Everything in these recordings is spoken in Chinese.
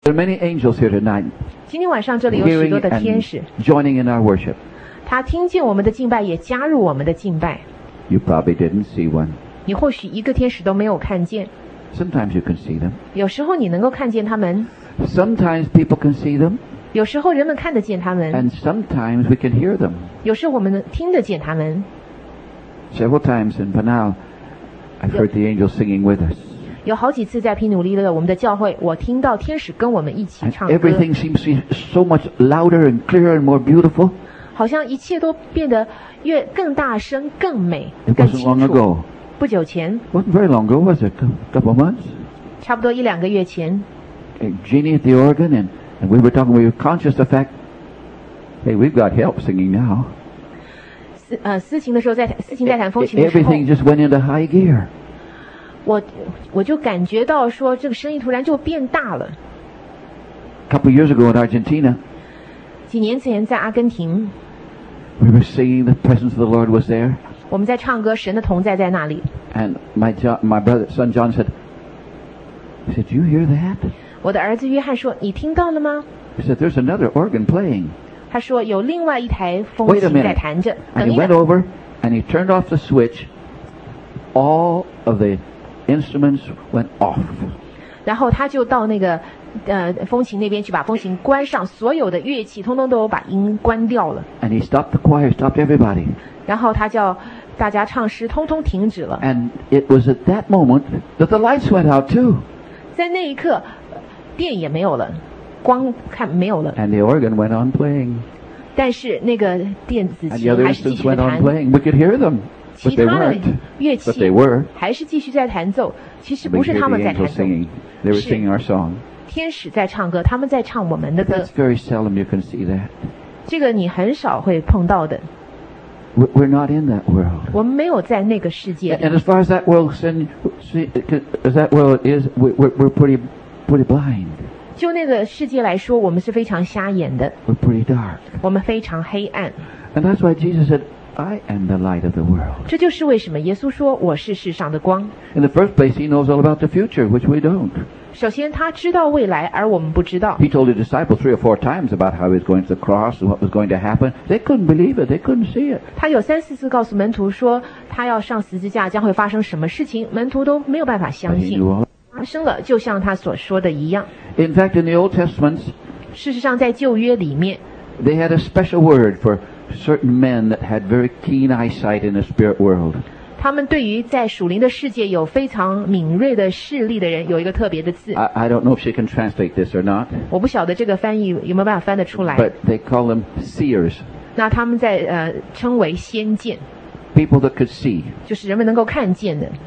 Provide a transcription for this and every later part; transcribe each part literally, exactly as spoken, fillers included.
There are many angels here tonight, 今天晚上这里有许多 hearing 的天 and 使， joining in our worship. 他听见我们的敬拜，也加入我们的敬拜。 You probably didn't see one. 你或许一个天使都没有看见， Sometimes you can see them. 有时候你能够看见他们， Sometimes people can see them, 有时候人们看得见他们， and sometimes we can hear them. 有时候我们能听得见他们。 Several times in Panal, I've heard the angels singing with us. 有好几次在皮努利的我们的教会，我听到天使跟我们一起 And 唱歌， everything seems to be so much louder and clearer and more beautiful. 好像一切都变得越更大声、更美、 It 更 wasn't 清 long 楚。 ago. 不久前， Wasn't very long ago, was it? A couple of months? 差不多一两个月前， And Jeannie at the organ, and, and we were talking, we were conscious of the fact, hey, we've got help singing now. 思呃思琴的时候，在思琴在弹风琴的时候， Everything just went into high gear. 我我就感觉到说，这个声音突然就变大了。 A couple of years ago in Argentina, 几年前在阿根廷， we were singing, the presence of the Lord was there. 我们在唱歌，神的同在在那里。 And my John, my brother, son John said, he said, do you hear that? 我的儿子约翰说：“你听到了吗 He said, there's another organ playing.？” 他说：“有另外一台风 Wait a 琴在 minute. 弹着。” And 等 he 一 went 等， over and he turned off the switch. All of the instruments went off. 然后他就到那个呃风琴那边去把风琴关上，所有的乐器通通都有把音关掉了。 And he stopped the choir, stopped everybody. 然后他叫大家唱诗，通通停止了。 And it was at that moment that the lights went out too. 在那一刻，电也没有了，光看没有了， And the organ went on playing. 但是那个电子 And the 琴 other 还是继 instruments 续的 went on 弹， playing. We could hear them. 其 But they 他的 weren't. 乐 But 器 they were. 还是继续在弹奏。其实 We 不 could 是 hear 他 the 们在弹 angels 奏， singing. They were 是 singing our song. 天使在唱歌，他们在唱我们的 But 歌 that's。very seldom you can see that. 这个你很少会碰到的。 We're we're not in that world. 我们没有在那个世界 And 里。 as far as that world, sin- see, as that world is, we- we're, we're pretty, pretty blind. 就那个世界来说，我们是非常瞎眼的， We're pretty dark. 我们非常黑暗。 And that's why Jesus said, I am the light of the world. 这就是为什么耶稣说：“我是世上的光。 In the first place, he knows all about the future, which we don't. ” 首先，他知道未来，而我们不知道。 He told the disciples three or four times about how he was going to the cross and what was going to happen. They couldn't believe it. They couldn't see it. 他有三四次告诉门徒说，他要上十字架将会发生什么事情，门徒都没有办法 But 相 he 信 knew all. 发生了，就像他所说的一样。 In fact, in the Old Testament, 事实上，在旧约里面， they had a special word for certain men that had very keen eyesight in the spirit world. 他们对于在属灵的世界有非常敏锐的视力的人，有一个特别的字， I, I don't know if she can translate this or not, 我不晓得这个翻译有没有办法翻得出来。 but they call them seers, 那他们在呃称为先见， people that could see. 就是人们能够看见的。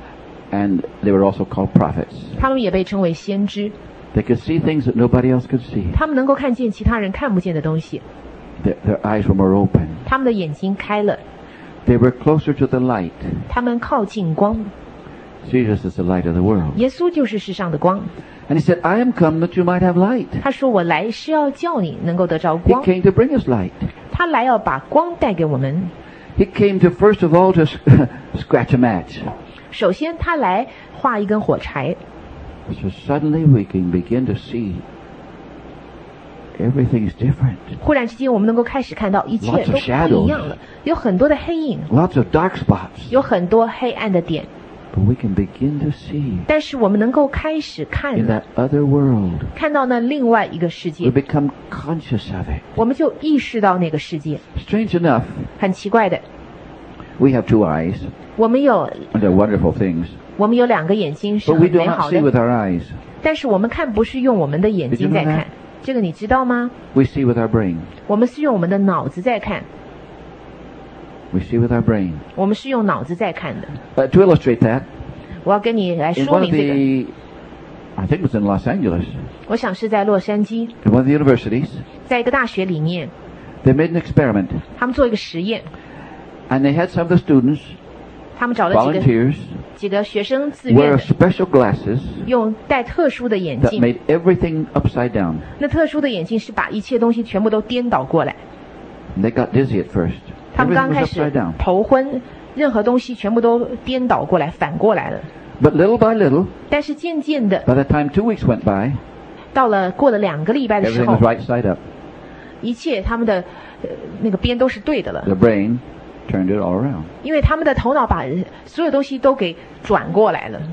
And they were also called prophets. 他们也被称为先知， They could see things that nobody else could see. 他们能够看见其他人看不见的东西， Their, their eyes were more open. 他们的眼睛开了， They were closer to the light. 他们靠近光。 Jesus is the light of the world. 耶稣就是世上的光。 And he said, I am come that you might have light. 他说：“我来是要叫你能够得着 He 光。 came to bring us light. ” 他来要把光带给我们。 He came to first of all to scratch a match. 首先，他来画一根火柴， So suddenly we can begin to see everything's different. 忽然之间，我们能够开始看到一切 Lots 都 of 不一样了，有很多的黑影， Lots of dark spots. 有很多黑暗的点， But we can begin to see 但是我们能够开始看 in 了， that other world. 看到那另外一个世 We 界， become conscious of it. 我们就意识到那个世界。 Strange enough, 很奇怪的， we have two eyes, 我们有 and they're wonderful things. 我们有两个眼睛是 But 很 we do 美 not 好 see 的， with our eyes. 但是我们看不是用我们的眼 Did you 睛 know 在 that? 看，这个你知道吗？ We see with our brain. 我们是用我们的脑子在看， We see with our brain. 我们是用脑子在看的。 Uh, to illustrate that, 我要跟你来 in 说 one 明 of 这个。 the, I think it was in Los Angeles, 我想是在洛杉矶， in one of the universities, 在一个大学里面， they made an experiment. 他们做一个实验， And they had some of the students, 他们找了几个 volunteers, 几个学生自 wear 愿的， special glasses 用戴特殊的眼 that 镜。 made everything upside down. 那特殊的眼镜是把一切东西全部都颠倒过来。 And they got dizzy at first. 他们刚 Everything 开 was 始 upside down. 头昏，任何东西全部都颠倒过来，反过来了。 But little by little, 但是渐渐的， by the time two weeks went by, 到了过了两个礼拜的时 Everything 候 was，right side up. 一切他们的、呃、那个边都是对的了， The brain turned it all around. 因为他们的头脑把所有东西都给转过来了。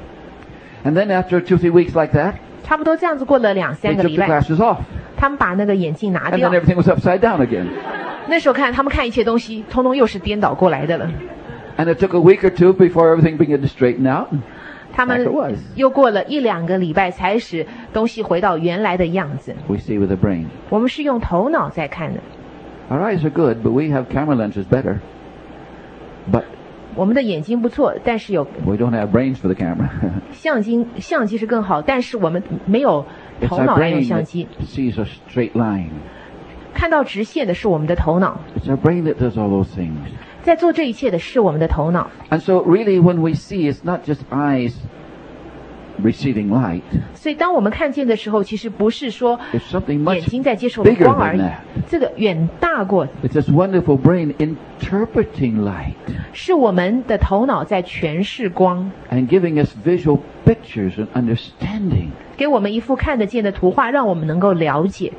And then after two, three weeks like that, 差不多这样子过了两 they 三个 took 礼 the 拜， glasses off. 他们把那个眼镜拿 And 掉 then，everything was upside down again. 那时候看他们看一切东西，通通又是颠倒过来的了。 And it took a week or two before everything began to straighten out. 他们 Like it was. 又过了一两个礼拜才使东西回到原来的样子。 We see with the brain. 我们是用头脑在看的， Our eyes are good, but we have camera lenses better. But 我们的眼睛不错，但是有 we don't have brains for the camera. 相机，相机是更好，但是我们没有 It's 头 our 脑来用 brain 相 that 机。 sees a straight line. 看到直线的是我们的头脑， It's our brain that does all those things. 在做这一切的是我们的头脑。 And so really when we see, it's not just eyes receiving light. 所以当我们看见的时候，其实不是说 It's something 眼 much 睛在接受 bigger 光而 than 已 that.， 这个远大过， It's this wonderful brain interpreting light 是我们的头脑在诠释光， and giving us visual pictures and understanding. 给我们一幅看得见的图画，让我们能够了解。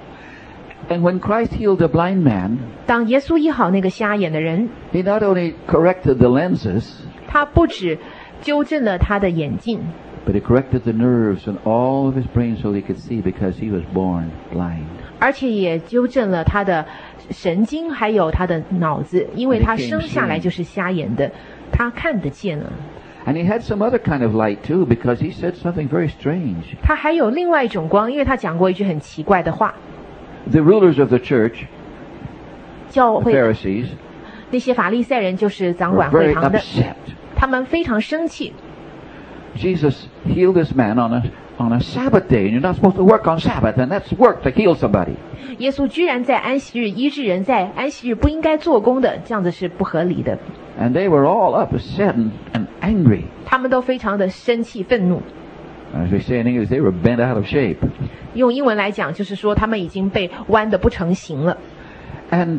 And when Christ healed the blind man, 当耶稣医好那个瞎眼的人， he not only corrected the lenses, 他不止纠正了他的眼镜， but he corrected the nerves in all of his brain so he could see because he was born blind. 而且也纠正了他的神经，还有他的脑子，因为他生下来就是瞎眼的，他看得见了。 And he had some other kind of light too because he said something very strange. 他还有另外一种光，因为他讲过一句很奇怪的话。 The rulers of the church, 教 the 会 Pharisees, 那些法利赛人就是掌 were 管会 very 堂的， upset. 他们非常生气。 Jesus healed this man on a on a Sabbath day, and you're not supposed to work on Sabbath, and that's work to heal somebody. 耶稣居然在安息日医治人，在安息日不应该做工的，这样子是不合理的。 And they were all upset and, and angry. 他们都非常的生气愤怒。 As we say in English, they were bent out of shape. 用英文来讲，就是说他们已经被弯得不成形了。 And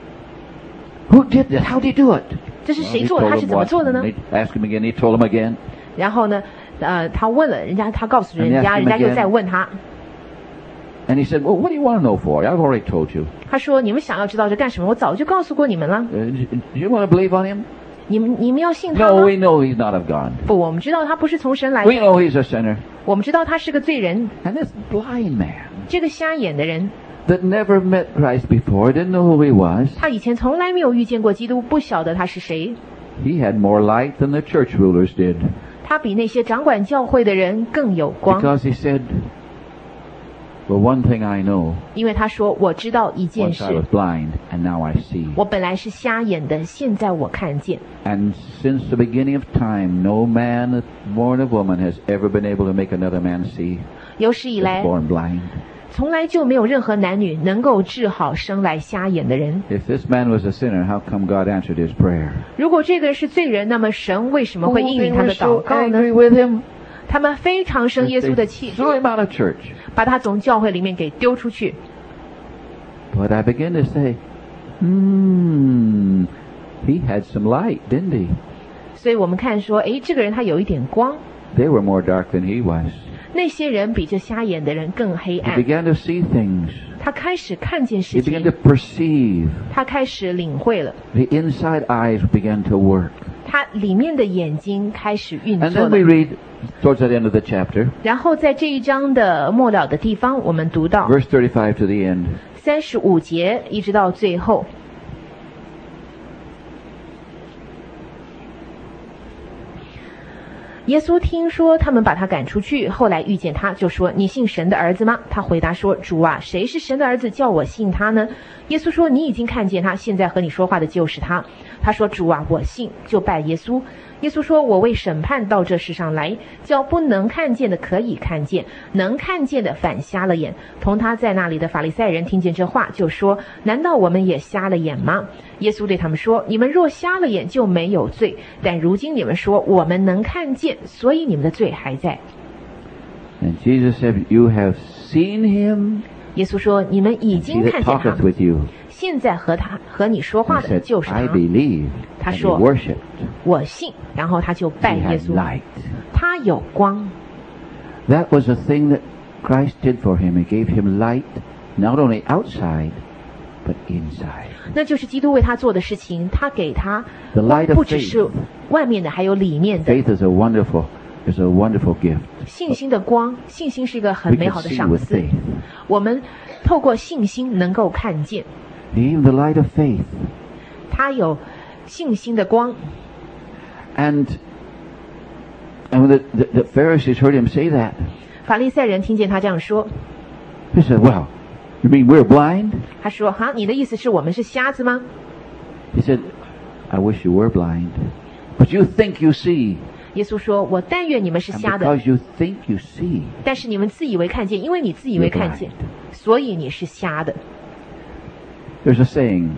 who did that? How did he do it? 这是 Well, 谁 he 做的？ told 他是 them 怎么 what. 做的呢？ They asked him again. He told them again. 然后呢，呃，他问了人家，他告诉人 And 家， asked him 人家又 again. 再问他。 And he said, "Well, what do you want to know for? I've already told you. 他说：“你们想要知道这干什么？我早就告诉过你们了。 Uh, do you want to believe on him? 你们你们要信他 No, 吗 we know he's not of God. 不，我们知道他不是从神来 We 的， know he's a sinner. 我们知道他是个罪人。 And this blind man 这个瞎眼的人， that never met Christ before, didn't know who he was. 他以前从来没有遇见过基督，不晓得他是谁。 He had more light than the church rulers did. 他比那些掌管教会的人更有光， Because he said, well, one thing I know, 因为他说：“我知道一件 once I 事， was blind, and now I see. 我本来是瞎眼的，现在我看见。 And since the beginning of time, no man born of woman has ever been able to make another man see. 有史以 That's 来， born blind. 从来就没有任何男女能够治好生来瞎眼的人。 If this man was a sinner, how come God answered his prayer? 如果这个人是罪人，那么神为什么会 Oh, 应 they 允他 were 的 so 祷告呢？ angry with him. 他们非常生耶稣的 They 气， threw him out of church. 把他从教会里面给丢出去。 But I begin to say, hmm, he had some light, didn't he? 所以我们看说，诶，这个人他有一点光。 They were more dark than he was. 那些人比这瞎眼的人更黑 He 暗。 began to see things. 他开始看见 He 事 began 情 to，perceive. 他开始领会了， The inside eyes began to work. 他里面的眼睛开始运 And 作 then we 了。 read towards the end of the chapter, 然后在这一章的末了的地方，我们读到 verse thirty-five to the end. 三十五节，一直到最后。耶稣听说他们把他赶出去，后来遇见他，就说：“你信神的儿子吗？”他回答说：“主啊，谁是神的儿子，叫我信他呢？”耶稣说：“你已经看见他，现在和你说话的就是他。”他说：“主啊，我信。”就拜耶稣。耶稣说：“我为审判到这世上来，叫不能看见的可以看见，能看见的反瞎了眼。”同他在那里的法利赛人听见这话，就说：“难道我们也瞎了眼吗？”耶稣对他们说：“你们若瞎了眼，就没有罪；但如今你们说我们能看见，所以你们的罪还在。” And Jesus said, "You have seen him, 耶稣说：“你们已 he 经 that 看见他， talketh with you." 现在和他和你说 He 话的 said, 就是他。 "I believe." 他 And he 说 worshipped. 我信。”然后他就拜 He 耶 had 稣。 light. 他有光， That was a thing that Christ did for him, he gave him light, not only outside, but inside. 那就是基督为他做的事情，他给他 The light 不 of 只是 faith. 外面的，还有里面的。 Faith is a wonderful, is a wonderful gift. 信心的光，信心是一个很 We 美 can 好的 see 赏 with 赐。 faith. 我们透过信心能够看见， Even the light of faith. 他有信心的光。 And, and when the, the, the Pharisees heard him say that, 法利赛人听见他这样说， he said, well, you mean we're blind? 他说：“哈，你的意思是我们是瞎子吗 He said, I wish you were blind. But you think you see. ？” 耶稣说：“我但愿你们是 And 瞎的， because you think you see, 但是你们自以为看见，因为你自以为看见，所以你是瞎的。 there's a saying,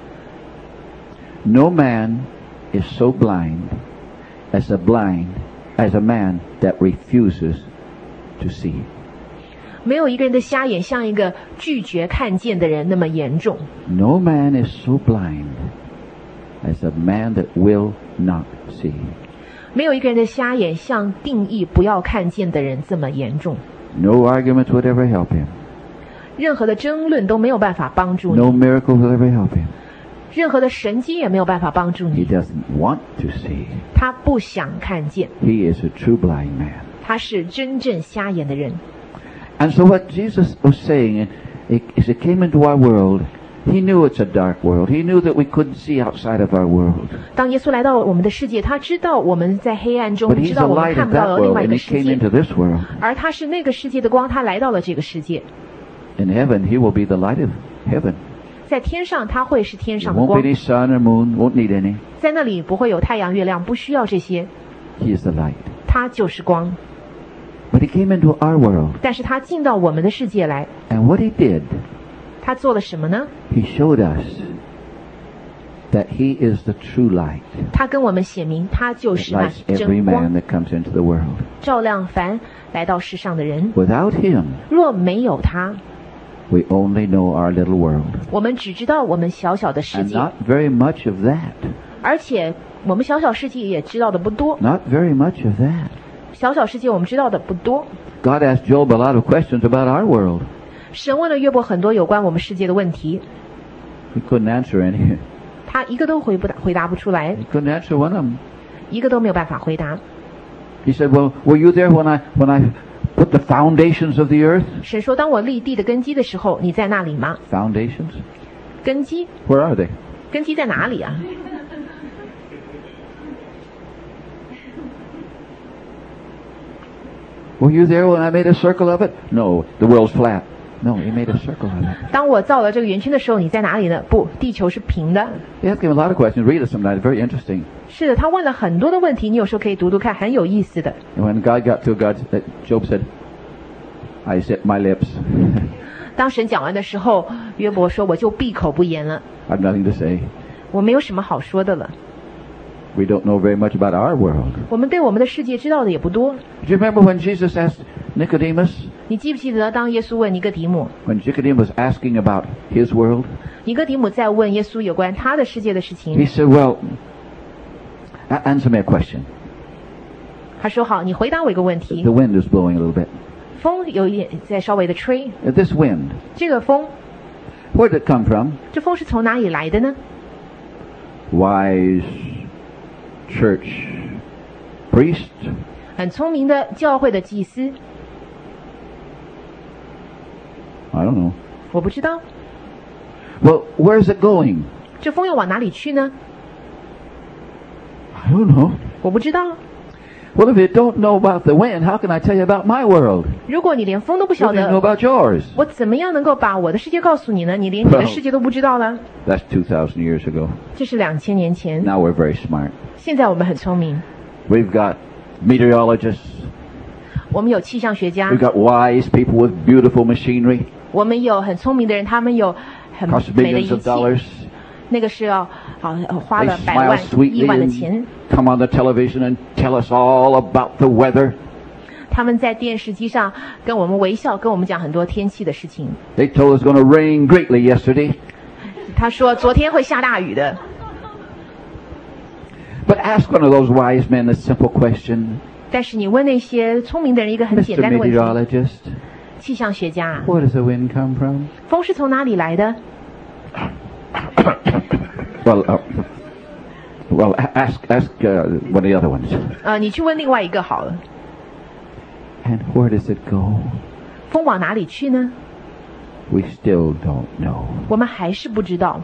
no man is so blind as a blind, as a man that refuses to see. 没有一个人的瞎眼像一个拒绝看见的人那么严重。 No man is so blind as a man that will not see. 没有一个人的瞎眼像定义不要看见的人这么严重。 No arguments would ever help him. 任何的争论都没有办法帮助 No 你， miracles would ever help him. 任何的神迹也没有办法帮助 He 你。 doesn't want to see. 他不想看见， He is a true blind man. 他是真正瞎眼的人。 And so what Jesus was saying is he came into our world. He knew it's a dark world. He knew that we couldn't see outside of our world. 当耶稣来到我们的世界，他知道我们在黑暗中， But 知 he's 道 the 我们 light 看 of 不到 that 的另 world, 外一 and 个 he 世 came 界， into this world. 而他是那个世界的光，他来到了这个世界。 In heaven, he will be the light of heaven. 在天上，他会是天 There 上的 won't 光 be，any sun or moon, won't need any. 在那里不会有太阳、月亮，不需要这些， He is the light. 他就是光。 But he came into our world. 但是他进到我们的世界来， And what he did, 他做了什么呢？ he showed us that he is the true light 他跟我们显明，他就 that 是那 lights every 真光 man，that comes into the world. 照亮凡来到世上的人。 Without him, 若没有他， we only know our little world. 我们只知道我们小小的世 And 界， not very much of that. 而且我们小小世界也知道的不多。 Not very much of that. 小小世界我们知道的不多。 God asked Job a lot of questions about our world. 神问了约伯很多有关我们世界的问题， He couldn't answer any. 他一个都回不答回答不出来， He couldn't answer one of them. 一个都没有办法回答。 He said, well, were you there when I, when I put the foundations of the earth? 神说：“当我立地的根基的时候，你在那里吗？ Foundations? 根基， Where are they? 根基在哪里啊？ Were you there when I made a circle of it? No, the world's flat. No, he made a circle of it. 当我造了这个圆圈的时候，你在哪里呢？不，地球是平的。 He asked him a lot of questions. Read it sometime. It's very interesting. 是的，他问了很多的问题，你有时候可以读读看，很有意思的。 And when God got to God, uh, Job said, I set my lips. 当神讲完的时候，约伯说：“我就闭口不言了， I've nothing to say. 我没有什么好说的了。 We don't know very much about our world. ” 我们对我们的世界知道的也不多。 Do you remember when Jesus asked Nicodemus, 你记不记得，当耶稣问尼哥底母， when Nicodemus was asking about his world? 尼哥底母在问耶稣有关他的世界的事 He 情。 said, well, a- answer me a question. 他说：“好，你回答我一个问题 The。wind is blowing a little bit. 风有一点在稍微的吹， Uh, This wind, 这个风， where did it come from? 这风是从哪里来的呢？ Wise church priest, 很聪明的教会的祭司， I don't know. 我不知道 Well, where's it going? 这风又往哪里去呢？ I don't know. 我不知道。 Well, if you don't know about the wind, how can I tell you about my world? 如果你连风都不 You 晓 don't even know 得， about yours. 我怎么样能够把我的世界告诉你呢？你连你的世界都不知道了。 That's two thousand years ago. 这是两千年前， Now we're very smart. 现在我们很聪明， We've got meteorologists. 我们有气象学家 We've，got wise people with beautiful machinery. 我们有很聪明的人，他们有很 Cost 美的仪 millions of 器， dollars. 那个是要好花 They 了百 smile 万、亿 sweetly 万的 and 钱。 come on the television and tell us all about the weather. 他们在电视机上跟我们微笑，跟我们讲很多天气的事情。 They told us it's going to rain greatly yesterday. 他说昨天会下大雨的。 But ask one of those wise men a simple question. 但是你问那些聪明的人一个很简 Mister 单的问题， Meteorologist, 气象学家啊， Where does the wind come from? 风是从哪里来的？ Well, uh, well, a- ask ask uh, one of the other ones. 呃，你去问另外一个好了， And where does it go? 风往哪里去呢？ We still don't know. 我们还是不知道。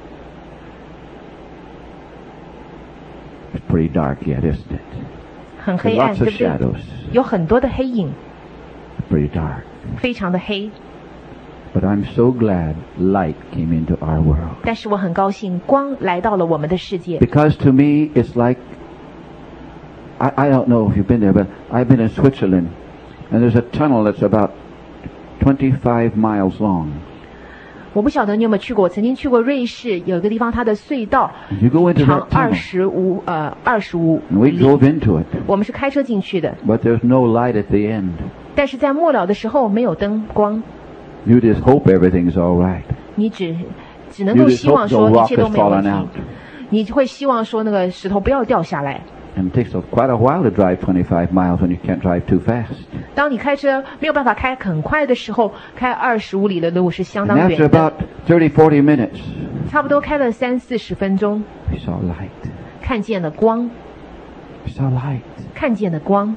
It's pretty dark yet, isn't it? 很 There's 黑暗， lots 对 of 不对？ shadows. 有很多的黑影， Pretty dark. 非常的黑。 But I'm so glad light came into our world. 但是我很高兴，光来到了我们的世界。 Because to me, it's like, I, I don't know if you've been there, but I've been in Switzerland, and there's a tunnel that's about twenty-five miles long. 我不晓得你有没有去过，我曾经去过瑞士，有一个地方它的隧道 You go into 长 that 二 tunnel, 十五呃二十五 and we 里， drove into it, 我们是开车进去的， but there's no light at the end. 但是在末了的时候没有灯光， You just hope everything's all right. 你只只能 You 够 just 希望 hope the 说一 rock 切都 has 没有问 fallen 题 out.， 你会希望说那个石头不要掉下来。 And it takes a, quite a while to drive twenty-five miles when you can't drive too fast. 当你开车没有办法开很快的时候，开二十五里的路是相 And 当 after 远的， about thirty, forty minutes, 差不多开了三四十分钟， we saw light. 看见了光， We saw light. 看见了光，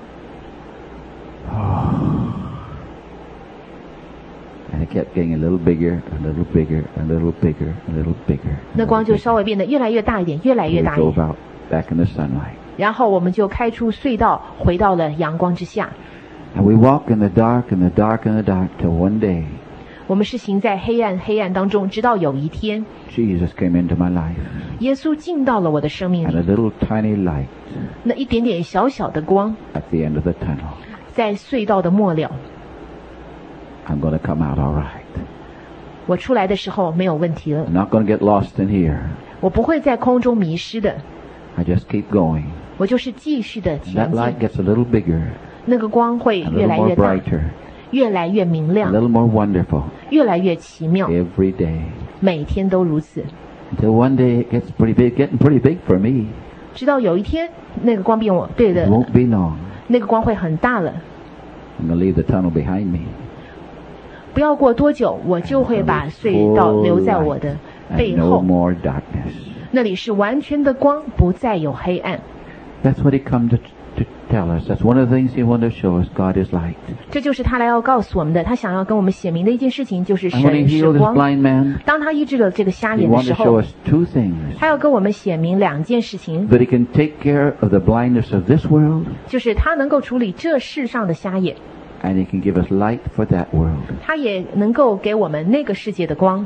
And it kept getting a little bigger, a little bigger, a little bigger, a little bigger. 那光就稍微变得越来越大一点，越来 We 越大一 drove 点。 out back in the sunlight. 然后我们就开出隧道，回到了阳光之下。 And we walk in the dark and the dark and the dark till one day 我们是行在黑暗黑暗当中，直到有一天， Jesus came into my life. 耶稣进到了我的生命 And a 里， little tiny light 那一点点小小的光， at the end of the tunnel. 在隧道的末了， I'm going to come out all right. 我出来的时候没有问题了 I'm，not going to get lost in here. 我不会在空中迷失的， I just keep going. 我就是继续的 And 前 that light 进， gets a little bigger, 那个光会 a 越 little 来 more 越大， brighter, 越来越明 a 亮， little more wonderful 越来越奇妙， every day. 每天都如此， Until one day it gets pretty big, getting pretty big for me. 直到有一天那个光变我对 It 的， won't be long. 那个光会很大了。 I'm going to leave the tunnel behind me. 不要过多久，我就会把隧道留在我的 And 背 no 后， more darkness. 那里是完全的光，不再有黑暗。 That's what he come to, to tell us. That's one of the things he wanted to show us. God is light. 这就是他来要告诉我们的，他想要跟我们写明的一件事情，就是 And when he 神是 healed this 光。 blind man, 当他医治了这个瞎 he 眼的 wanted 时 to show 候， us two things. 他要跟我们写明两件事情， That he can take care of the blindness of this world, 就是他能够处理这世上的瞎眼， and he can give us light for that world. 他也能够给我们那个世界的光。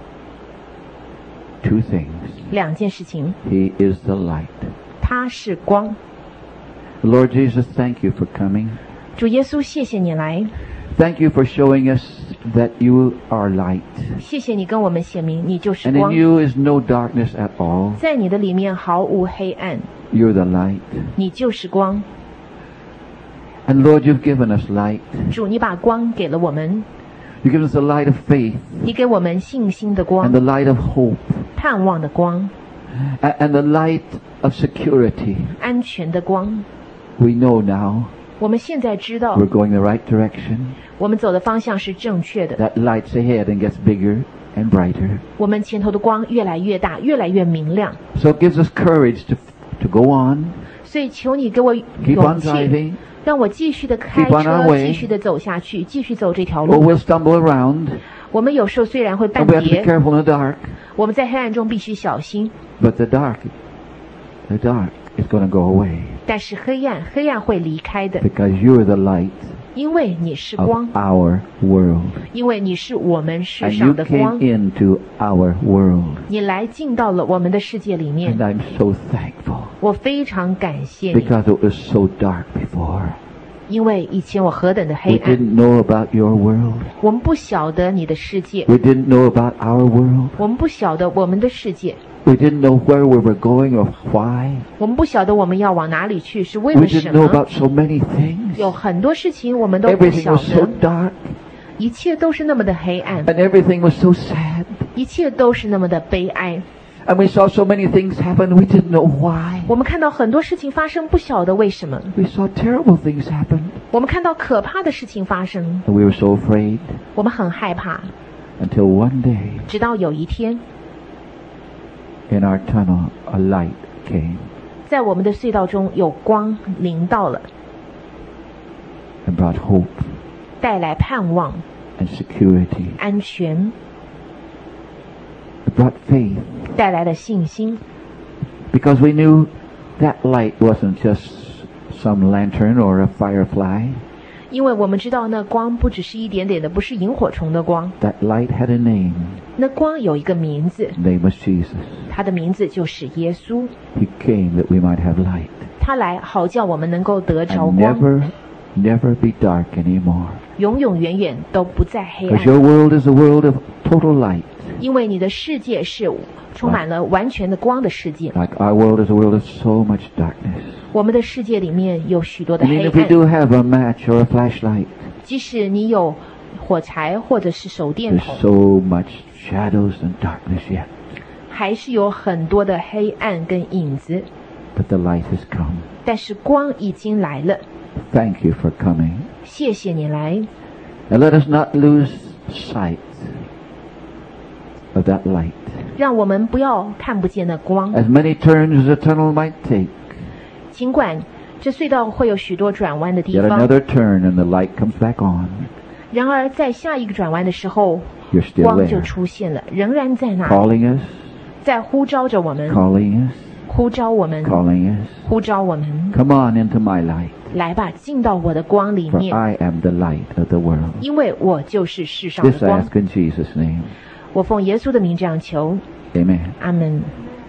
Two things. 两件事情， He is the light. 他是光。 Lord Jesus, thank you for coming. 主耶稣，谢谢你来， Thank you for showing us that you are light. 谢谢你跟我们写明，你就是 And 光 in，you is no darkness at all. 在你的里面毫无黑暗， You're the light. 你就是光。 And Lord, you've given us light. 主，你把光给了我们， You give us the light of faith 你给我们信心的 and 光， the light of hope 盼望的光， a- and the light of security. 安全的光。 We know now 我们现在知道， we're going the right direction. 我们走的方向是正确的， That light's ahead and gets bigger and brighter. 我们前头的光越来越大，越来越明亮。 So it gives us courage to to go on, 所以求你给我 keep 勇 on 气， driving, 让我继续的开 Keep on our 车， way. 继续的走下去，继续走这条 or 路。 we'll stumble around, 我们有时候虽然会半 and we have to be 跌， careful in the dark. 我们在黑暗中必须小心， But the dark, the dark is going to go away 但是黑暗，黑暗会离开的， because you're the light 因为你是 of 光， our world. 因为你是我们世 And you 上的 came 光， into our world. 你来进到了我们的世界里 And 面， I'm so thankful 我非常感谢你， because it was so dark before. 因为以前我何等的 We 黑暗， didn't know about your world. 我们不晓得你的世界， We didn't know about our world. 我们不晓得我们的世界， We didn't know where we were going or why. 我们不晓得我们要往哪里去，是为 We 了什 didn't know 么？ about so many things. 有很多事情我们都不 Everything 晓 was so 得， dark 一切都是那么的黑暗， and everything was so sad. 一切都是那么的悲哀。 And we saw so many things happen, we didn't know why. 我们看到很多事情发生，不晓得为什么。 We saw terrible things happen. 我们看到可怕的事情发生， And we were so afraid 我们很害怕。 until one day, 直到有一天， in our tunnel, a light came 在我们的隧道中有光临到了， and brought hope 带来盼望、 and security. 安全， It brought faith 带来了信心。 because we knew that light wasn't just some lantern or a firefly. 因为我们知道那光不只是一点点的，不是萤火虫的光， That light had a name. 那光有一个名字， The name was Jesus. 他的名字就是耶稣。 He came that we might have light 他来好叫我们能够得着 and 光， never, never be dark anymore. 永永远远都不再黑 Because 暗。 your world is a world of total light. 因为你的世界是充满了完全的光的世界， Like our world is a world of so much darkness. 我们的世界里面有许多的 I mean, 黑 if we 暗。 do have a match or a flashlight, 即使你有火柴或者是手电 there's 筒， so much shadows and darkness yet. 还是有很多的黑暗跟影子。 But the light has come. 但是光已经来了， Thank you for coming. 谢谢你来。 And let us not lose sight of that light. 让我们不要看不见那光。 As many turns as a tunnel might take, 尽管这隧道会有许多转弯的地 yet 方， another turn and the light comes back on. 然而在下一个转弯的时候， You're still 光就 there, 出现了，仍然在那里， calling us, 在呼召着我们， calling us, 呼召我们， calling us. 呼召我们， Come on into my light, 来吧，进到我的光里 for 面， I am the light of the world. 因为我就是世上的 This I 光。 ask in Jesus' name. 我奉耶稣的名这样求， Amen. 阿门。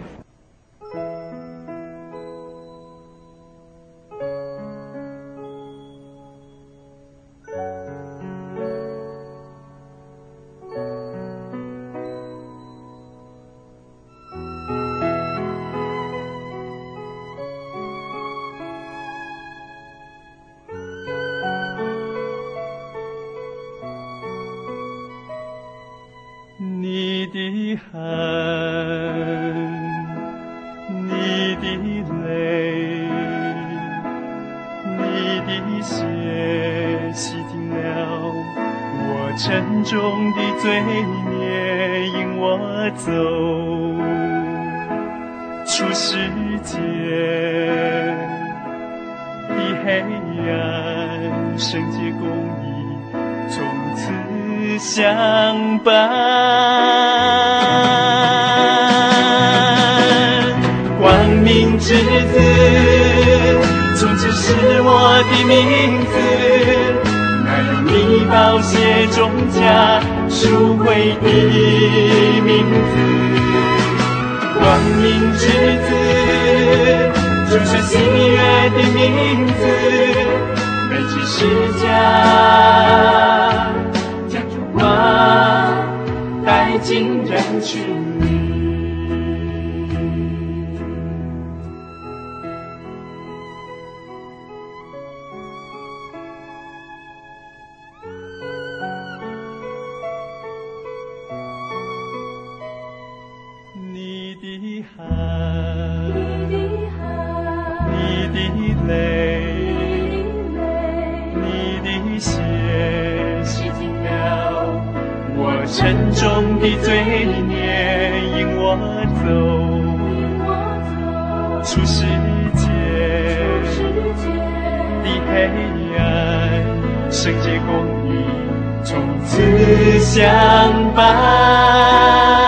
你的恨，你的泪，你的血洗净了我沉重的罪孽，引我走出世界的黑暗，圣洁公义从此相伴。光明之子，从此是我的名字，那用你宝血中加赎回的名字。光明之子，就是喜悦的名字，背起十架，将烛光带进人群里。你的汗，你的泪，你的血洗净了我沉重的罪孽，引我走出世界的黑暗，圣洁公义从此相伴。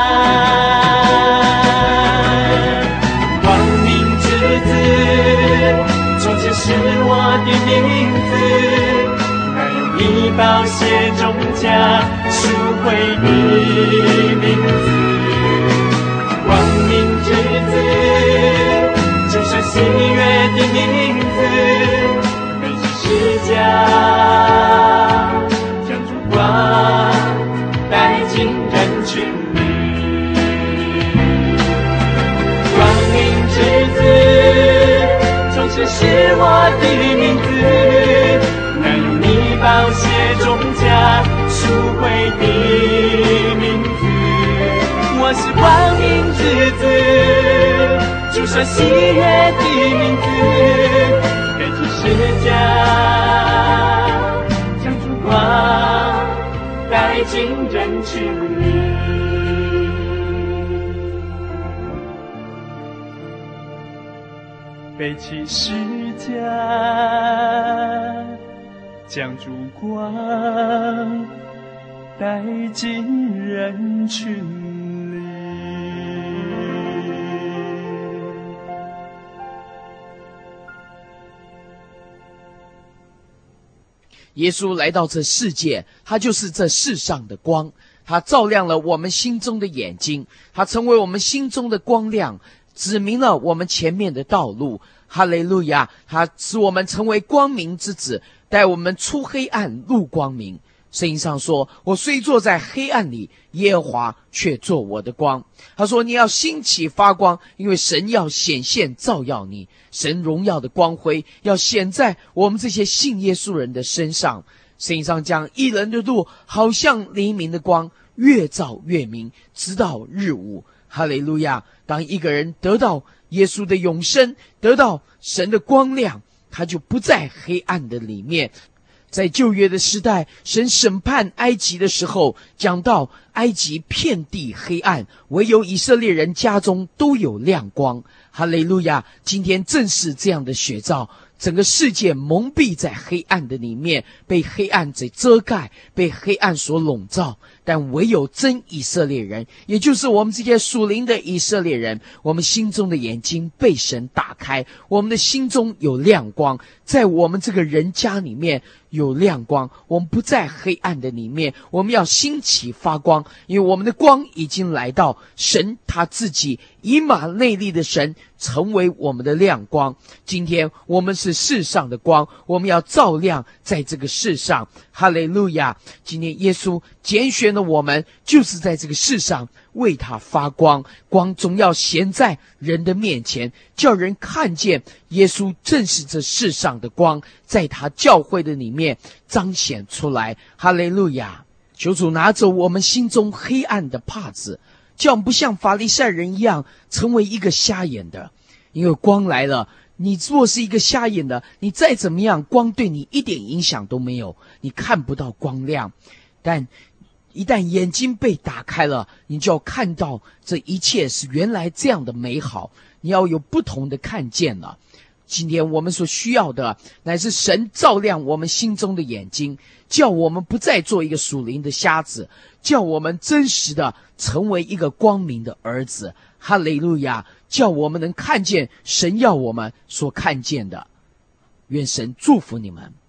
是我的名字，那用你宝血中加赎回的名字。光明之子，就是喜悦的名字，背起十架，将烛光带进人群里。光明之子，总是是我的名字，那用你宝血中加赎回的名字。我是光明之子，主所喜悦的名字，背起十架，将烛光带进人群里。背起十架，将烛光带进人群里。 耶稣来到这世界，他就是这世上的光，他照亮了我们心中的眼睛，他成为我们心中的光亮，指明了我们前面的道路。哈利路亚！他使我们成为光明之子，带我们出黑暗入光明。圣经上说，我虽坐在黑暗里，耶和华却做我的光。他说，你要兴起发光，因为神要显现照耀你，神荣耀的光辉要显在我们这些信耶稣人的身上。圣经上讲，义人的路好像黎明的光，越照越明，直到日午。哈利路亚！当一个人得到耶稣的永生，得到神的光亮，他就不在黑暗的里面。在旧约的时代，神审判埃及的时候，讲到埃及遍地黑暗，唯有以色列人家中都有亮光。哈利路亚！今天正是这样的写照，整个世界蒙蔽在黑暗的里面，被黑暗所遮盖，被黑暗所笼罩。但唯有真以色列人，也就是我们这些属灵的以色列人，我们心中的眼睛被神打开，我们的心中有亮光，在我们这个人家里面有亮光，我们不在黑暗的里面，我们要兴起发光，因为我们的光已经来到，神他自己以马内利的神成为我们的亮光。今天我们是世上的光，我们要照亮在这个世上。哈利路亚！今天耶稣拣选了我们，就是在这个世上为他发光，光总要显在人的面前，叫人看见耶稣正是这世上的光，在他教会的里面彰显出来。哈利路亚！求主拿走我们心中黑暗的帕子，叫我们不像法利赛人一样成为一个瞎眼的。因为光来了，你若是一个瞎眼的，你再怎么样，光对你一点影响都没有，你看不到光亮。但一旦眼睛被打开了，你就要看到这一切是原来这样的美好，你要有不同的看见了。今天我们所需要的乃是神照亮我们心中的眼睛，叫我们不再做一个属灵的瞎子，叫我们真实的成为一个光明的儿子。哈利路亚！叫我们能看见神要我们所看见的。愿神祝福你们。